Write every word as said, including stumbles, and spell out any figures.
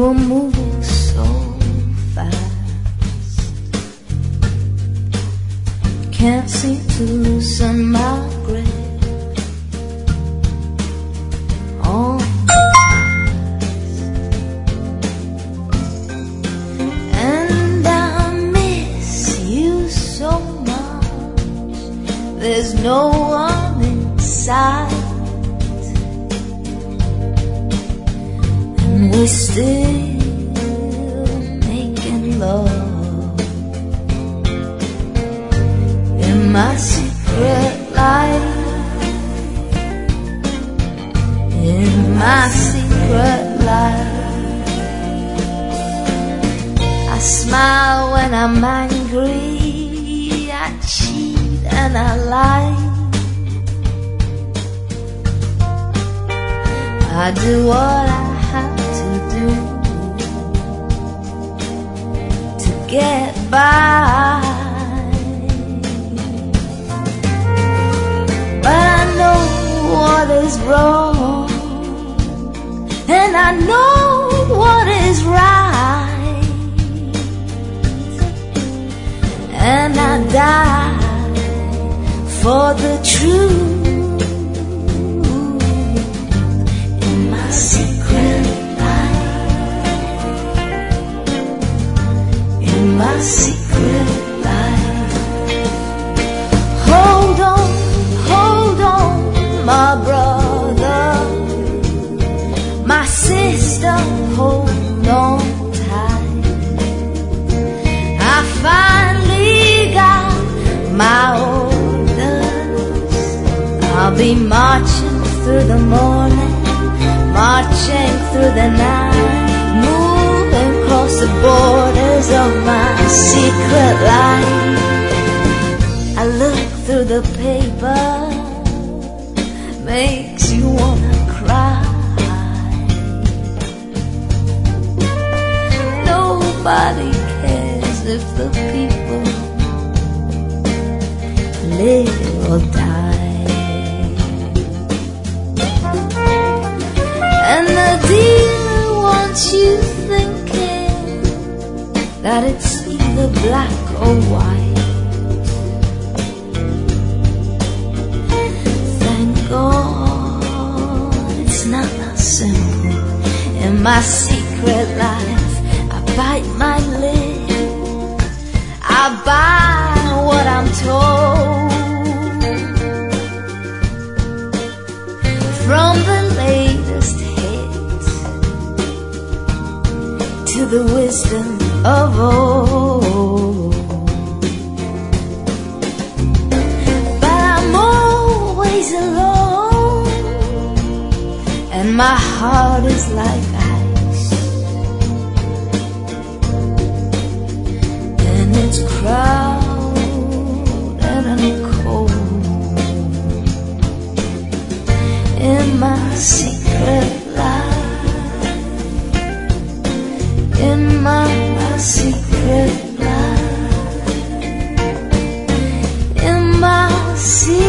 were moving so fast. Can't seem to loosen my grip on the past. And I miss you so much. There's no one inside, and we're still making love in my secret life. In my secret life, I smile when I'm angry, I cheat and I lie. I do what I have to do to get by, but I know what is wrong, and I know what is right, and I die for the truth. In my secret life, in my secret life. Hold on, hold on, my brother, my sister, hold on tight. I finally got my orders. I'll be marching through the morning, marching through the night, moving across the borders of my secret life. I look through the paper, makes you wanna cry. Nobody cares if the people live or die, and the dealer wants you thinking that it's either black or white. Thank God it's not that simple. In my secret life, I bite my lip, I buy what I'm told, from the latest hit to the wisdom of old. But I'm always alone, and my heart is like ice, and it's crowded and cold. In my secret life, in my secret life, in my secret